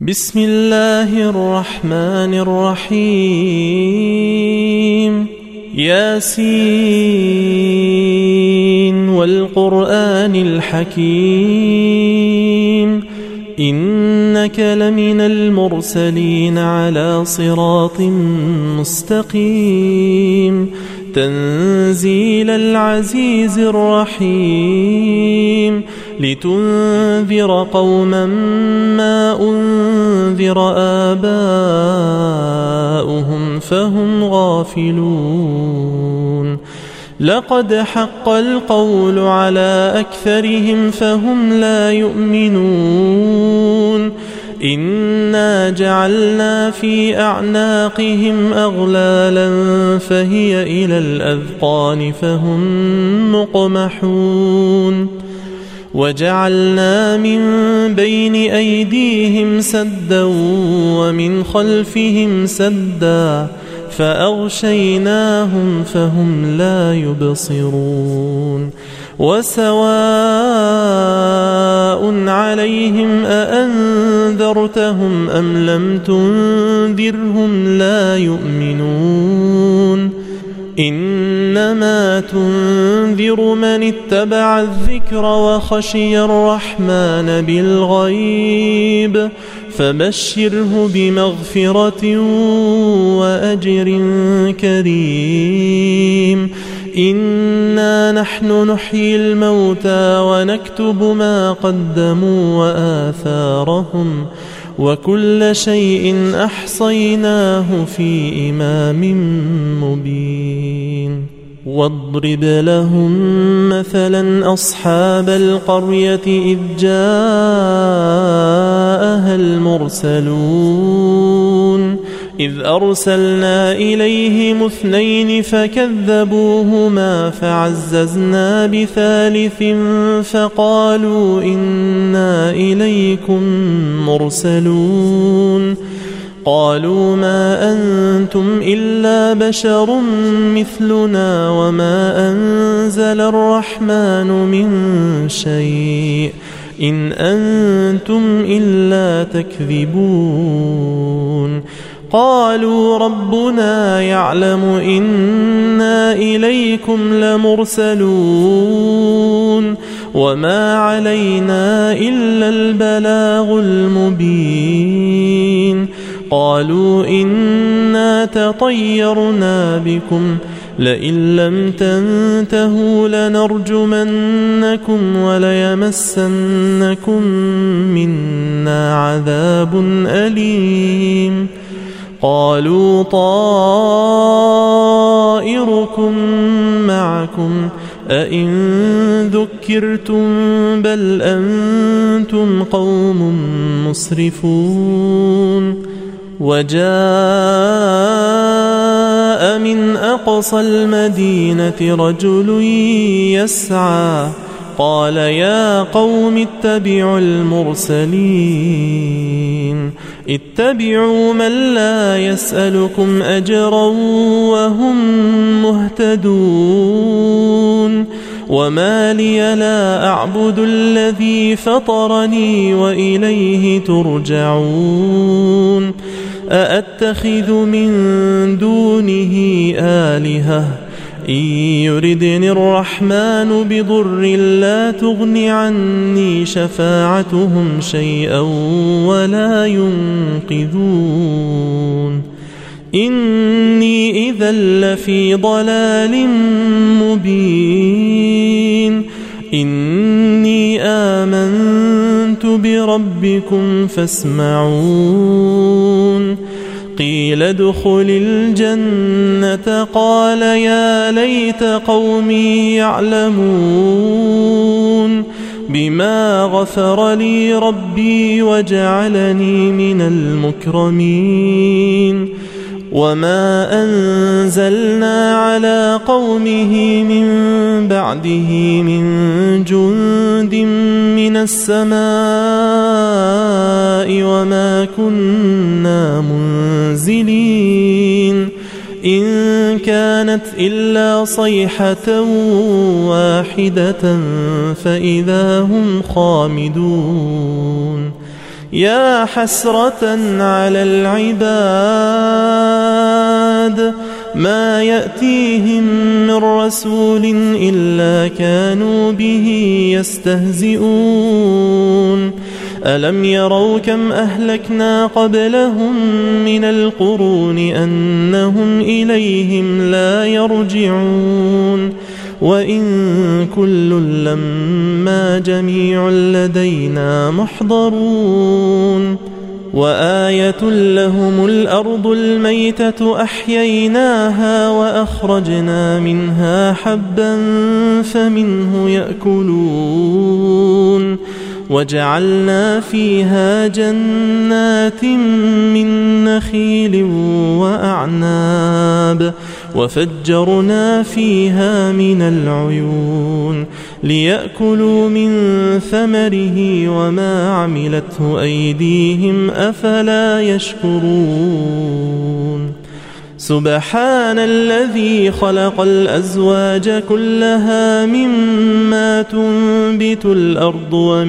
بسم الله الرحمن الرحيم ياسين والقرآن الحكيم إنك لمن المرسلين على صراط مستقيم تنزيل العزيز الرحيم لتنذر قوما ما أنذر آباؤهم فهم غافلون لقد حق القول على أكثرهم فهم لا يؤمنون إنا جعلنا في أعناقهم أغلالا فهي إلى الأذقان فهم مقمحون وجعلنا من بين أيديهم سدا ومن خلفهم سدا فأغشيناهم فهم لا يبصرون وسواء عليهم أأنذرتهم أم لم تنذرهم لا يؤمنون إنما تنذر من اتبع الذكر وخشي الرحمن بالغيب فبشره بمغفرة وأجر كريم إنا نحن نحيي الموتى ونكتب ما قدموا وآثارهم وكل شيء أحصيناه في إمام مبين واضرب لهم مثلا أصحاب القرية إذ جاءها المرسلون إذ أرسلنا إليهم 2 فكذبوهما فعززنا بثالث فقالوا إنا إليكم مرسلون قالوا ما أنتم إلا بشر مثلنا وما أنزل الرحمن من شيء إن أنتم إلا تكذبون قالوا ربنا يعلم إنا إليكم لمرسلون وما علينا إلا البلاغ المبين قالوا إنا تطيرنا بكم لئن لم تنتهوا لنرجمنكم وليمسنكم منا عذاب أليم قالوا طائركم معكم أئن ذكرتم بل أنتم قوم مسرفون وجاء من أقصى المدينة رجل يسعى قال يا قوم اتبعوا المرسلين اتبعوا من لا يسألكم أجرا وهم مهتدون وما لي لا أعبد الذي فطرني وإليه ترجعون أأتخذ من دونه آلهة إن يردني الرحمن بضر لا تغن عني شفاعتهم شيئا ولا ينقذون إني إذا لفي ضلال مبين إني آمنت بربكم فاسمعون قيل ادخل الجنة قال يا ليت قومي يعلمون بما غفر لي ربي وجعلني من المكرمين وما أنزلنا على قومه من بعده من جند من السماء وما كنا منزلين إن كانت إلا صيحة واحدة فإذا هم خامدون يا حسرة على العباد ما يأتيهم من رسول إلا كانوا به يستهزئون ألم يروا كم أهلكنا قبلهم من القرون أنهم إليهم لا يرجعون وإن كل لما جميع لدينا محضرون وآية لهم الأرض الميتة أحييناها وأخرجنا منها حبا فمنه يأكلون وجعلنا فيها جنات من نخيل وأعناب وفجرنا فيها من العيون ليأكلوا من ثمره وما عملته أيديهم أفلا يشكرون سبحان الذي خلق الأزواج كلها مما تنبت الأرض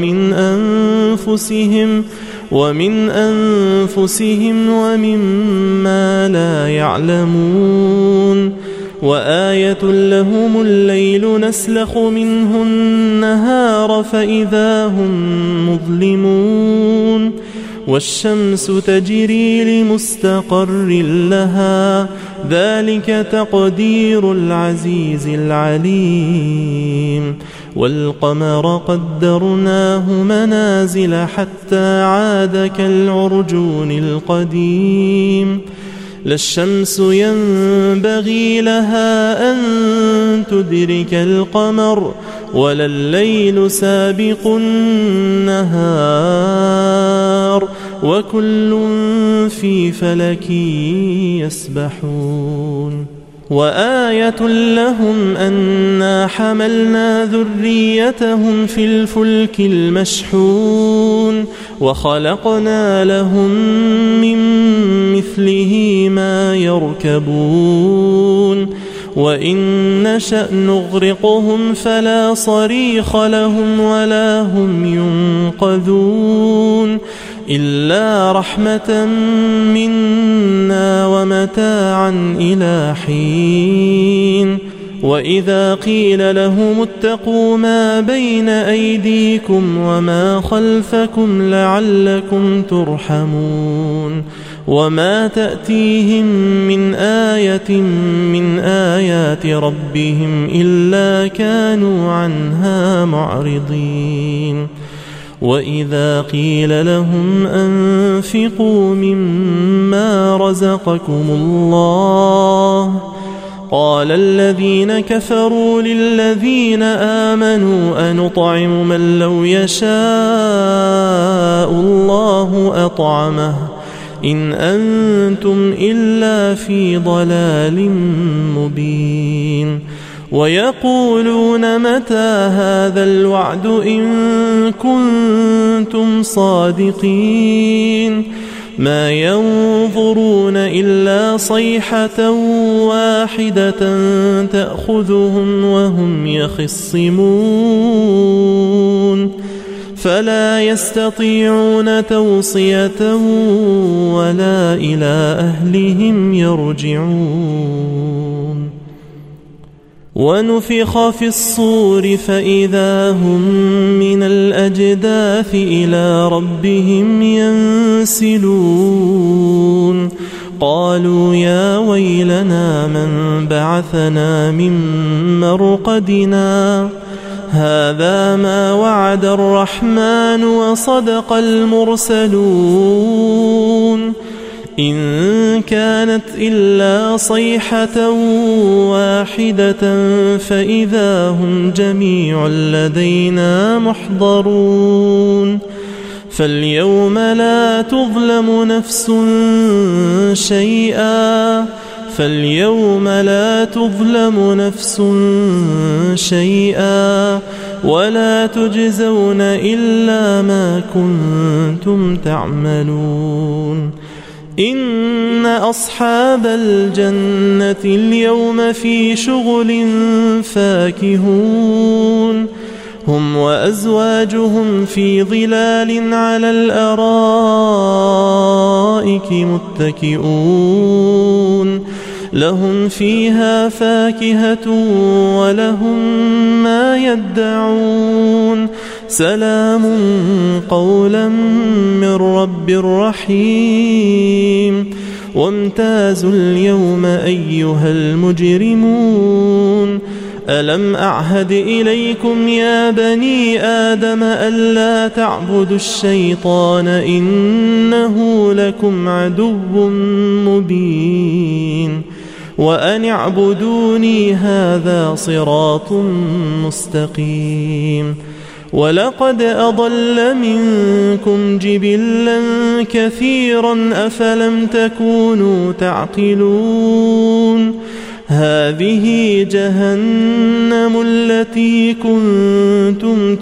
ومن أنفسهم ومما لا يعلمون وآية لهم الليل نسلخ منه النهار فإذا هم مظلمون والشمس تجري لمستقر لها ذلك تقدير العزيز العليم والقمر قدرناه منازل حتى عاد كالعرجون القديم لا الشمس ينبغي لها أن تدرك القمر ولا الليل سابق النهار وكل في فلك يسبحون وآية لهم أنا حملنا ذريتهم في الفلك المشحون وخلقنا لهم من مثله ما يركبون وإن نشأ نغرقهم فلا صريخ لهم ولا هم ينقذون إلا رحمة منا ومتاعا إلى حين وإذا قيل لهم اتقوا ما بين أيديكم وما خلفكم لعلكم ترحمون وما تأتيهم من آية من آيات ربهم إلا كانوا عنها معرضين وإذا قيل لهم أنفقوا مما رزقكم الله قال الذين كفروا للذين آمنوا أنطعم من لو يشاء الله أطعمه إن أنتم إلا في ضلال مبين ويقولون متى هذا الوعد إن كنتم صادقين ما ينظرون إلا صيحة واحدة تأخذهم وهم يخصمون فلا يستطيعون توصية ولا إلى أهلهم يرجعون ونفخ في الصور فإذا هم من الأجداث إلى ربهم ينسلون قالوا يا ويلنا من بعثنا من مرقدنا هذا ما وعد الرحمن وصدق المرسلون إن كانت إلا صيحة واحدة فإذا هم جميع لدينا محضرون فاليوم لا تظلم نفس شيئا ولا تجزون إلا ما كنتم تعملون إن أصحاب الجنة اليوم في شغل فاكهون هم وأزواجهم في ظلال على الأرائك متكئون لهم فيها فاكهة ولهم ما يدعون سلام قولا من رب رحيم وامتازوا اليوم أيها المجرمون ألم أعهد إليكم يا بني آدم ألا تعبدوا الشيطان إنه لكم عدو مبين وأن اعبدوني هذا صراط مستقيم ولقد أضل منكم جبلا كثيرا أفلم تكونوا تعقلون هذه جهنم التي كنتم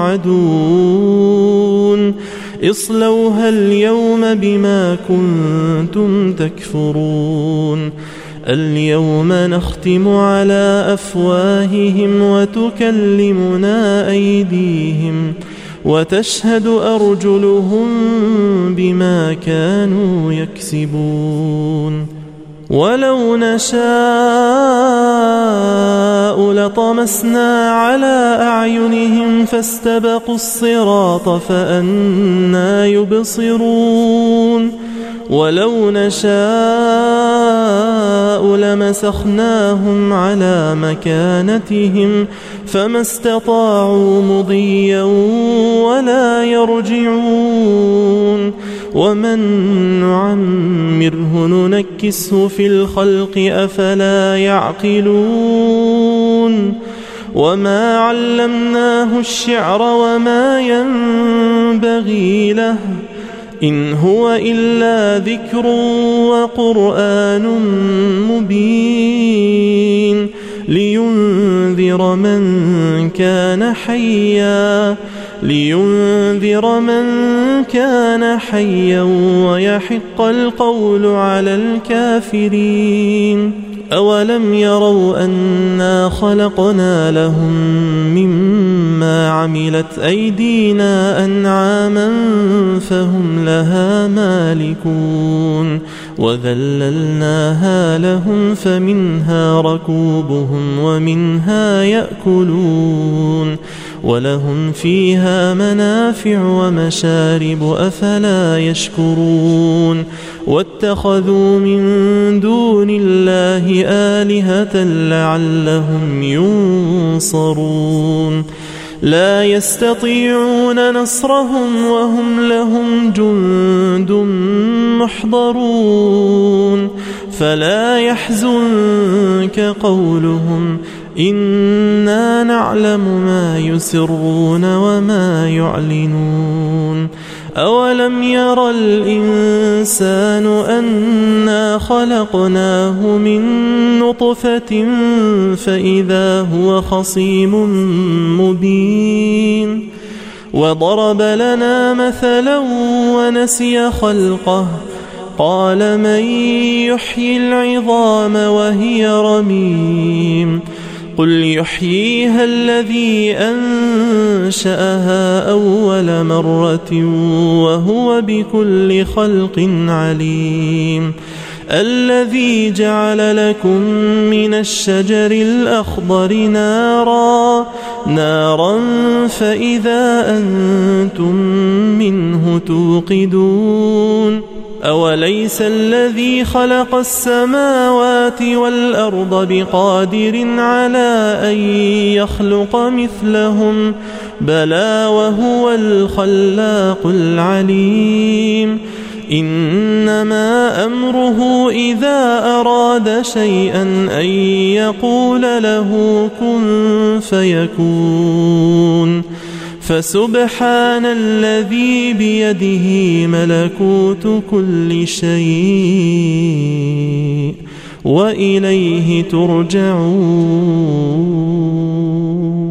توعدون اصلوها اليوم بما كنتم تكفرون اليوم نختم على أفواههم وتكلمنا أيديهم وتشهد أرجلهم بما كانوا يكسبون ولو نشاء لطمسنا على أعينهم فاستبقوا الصراط فأنى يبصرون ولو نشاء لمسخناهم على مكانتهم فما استطاعوا مضيا ولا يرجعون ومن نعمره ننكسه في الخلق أفلا يعقلون وما علمناه الشعر وما ينبغي له إن هو إلا ذكر وقرآن مبين لينذر من كان حيا ويحق القول على الكافرين أولم يروا أنا خلقنا لهم مما عملت أيدينا أنعاما فهم لها مالكون وذللناها لهم فمنها ركوبهم ومنها يأكلون ولهم فيها منافع ومشارب أفلا يشكرون واتخذوا من دون الله آلهة لعلهم ينصرون لا يستطيعون نصرهم وهم لهم جند محضرون فلا يحزنك قولهم إنا نعلم ما يسرون وما يعلنون أولم ير الإنسان أنا خلقناه من نطفة فإذا هو خصيم مبين وضرب لنا مثلا ونسي خلقه قال من يحيي العظام وهي رميم قل يحييها الذي أنشأها أول مرة وهو بكل خلق عليم الذي جعل لكم من الشجر الأخضر نارا فإذا أنتم منه توقدون أوليس الذي خلق السماوات والأرض بقادر على أن يخلق مثلهم بلى وهو الخلاق العليم إنما أمره إذا أراد شيئا أن يقول له كن فيكون فسبحان الذي بيده ملكوت كل شيء وإليه ترجعون